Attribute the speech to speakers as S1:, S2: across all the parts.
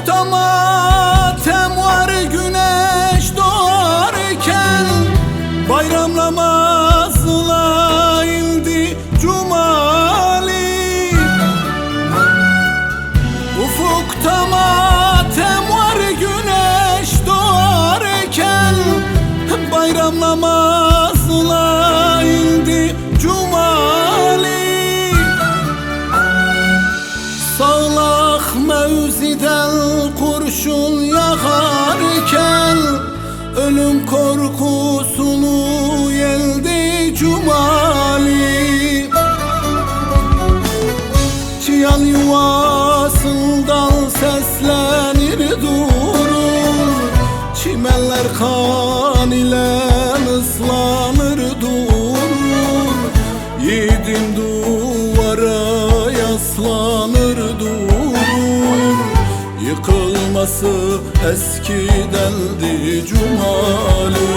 S1: Ufukta matem var güneş doğarken, bayram namazına indi cumali. Ufukta matem var güneş doğarken, bayram namazına indi cumali. Sağlak mevziden kurşun yakarken, ölüm korkusunu yeldi cumali. Çiyan yuvasından seslenir durur, çimenler kan ile ıslanır durur. Yiğidin duvara yaslanır durur, yıkılması eskidendi cumali.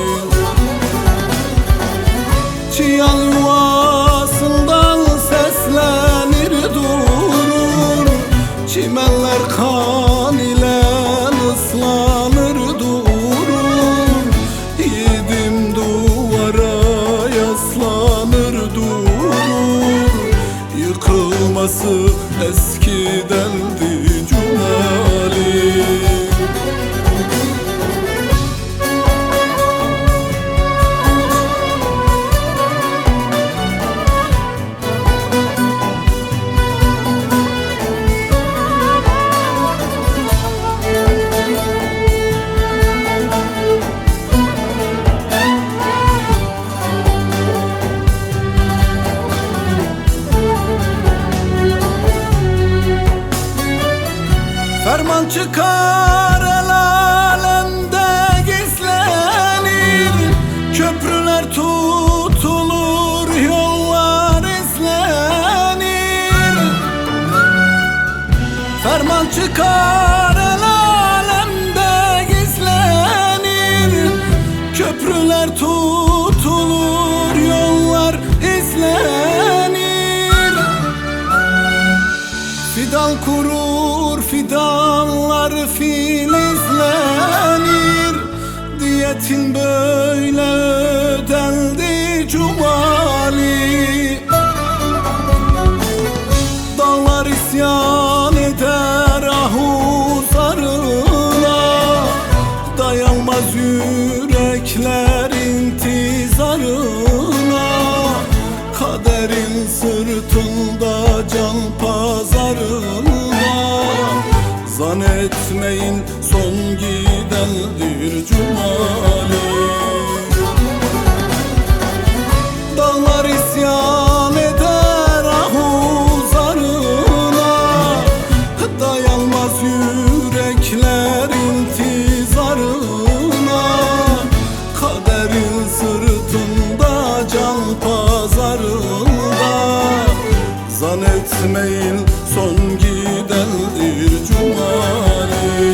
S1: Çiyan yuvasından seslenir durur, çimenler kan ile ıslanır durur. Yiğidim duvara yaslanır durur, yıkılması eskidendi cumali. Ferman çıkar el alemde gizlenir, köprüler tutulur, yollar izlenir. Ferman çıkar el alemde gizlenir, köprüler tutulur, yollar izlenir. Fidan kurur, fidanlar filizlenir, diyetin böyle ödendi cumali. Dağlar isyan eder ahuzarına, dayanmaz yürekler intizarına. Kaderin sırtında can pazarına, zannetmeyin son gidendir cumali. Dağlar isyan eder ahuzarına, dayanmaz yürekler intizarına. Kaderin sırtında can pazarında, zannetmeyin son gidendir cumali.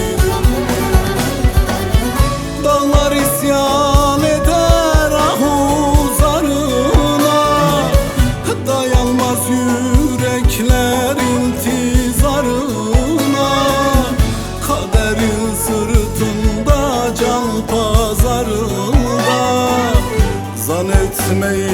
S1: Dağlar isyan eder ahuzarına, dayanmaz yürekler intizarına. Kaderin sırtında can pazarında, zannetmeyin